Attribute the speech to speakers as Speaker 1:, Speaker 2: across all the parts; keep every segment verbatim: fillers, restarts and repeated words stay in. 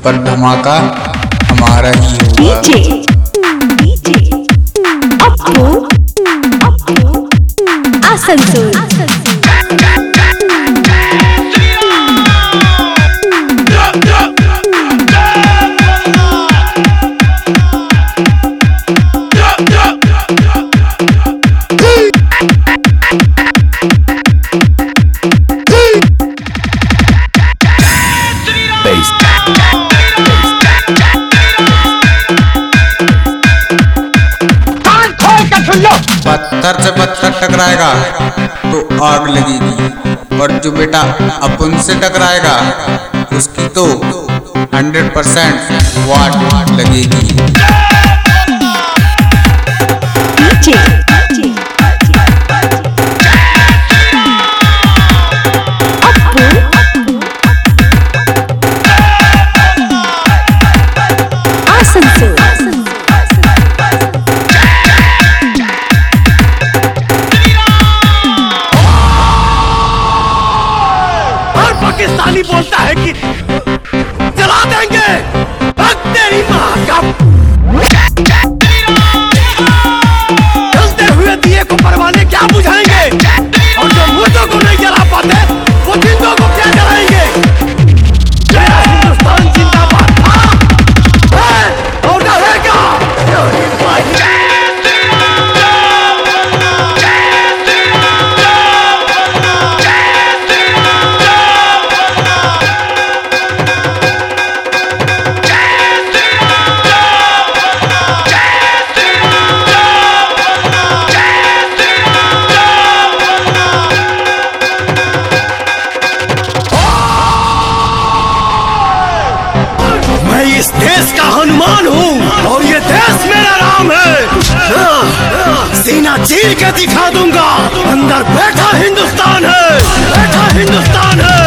Speaker 1: पर धमाका हमारा ही होगा।
Speaker 2: डीजे डीजे अपू अपू आसनसोल।
Speaker 1: पत्थर से पत्थर टकराएगा तो आग लगेगी, और जो बेटा अपन से टकराएगा उसकी तो हंड्रेड परसेंट वाट लगेगी।
Speaker 3: पाकिस्तानी बोलता है कि जला देंगे, तेरी माँ का जलते हुए दिए को परवाने क्या बुझाएंगे, और जो मुर्दों को नहीं जला पाते वो जिंदों को क्या जलाएंगे। मेरा हिंदुस्तान जिंदाबाद था और रहेगा। इस देश का हनुमान हूँ और ये देश मेरा राम है। सीना चीर के दिखा दूंगा, अंदर बैठा हिंदुस्तान है, बैठा हिंदुस्तान है।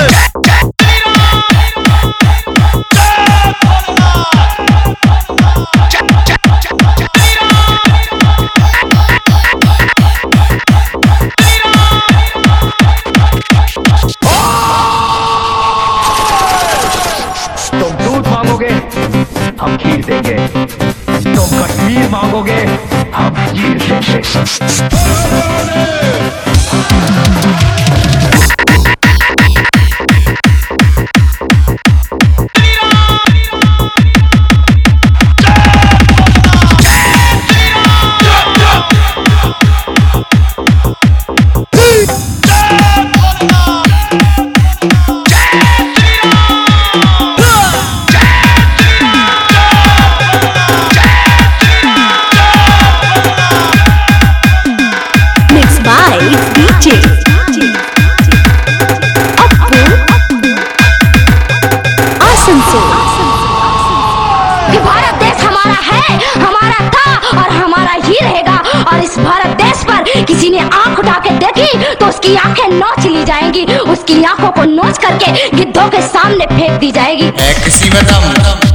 Speaker 4: तुम दूध मांगोगे हम खीर देंगे, तुम कश्मीर मांगोगे हम चीर देंगे।
Speaker 5: भारत देश हमारा है, हमारा था और हमारा ही रहेगा। और इस भारत देश पर किसी ने आंख उठा के देखी तो उसकी आंखें नोच ली जाएंगी, उसकी आंखों को नोच करके गिद्धों के सामने फेंक दी जाएगी।
Speaker 1: किसी में दम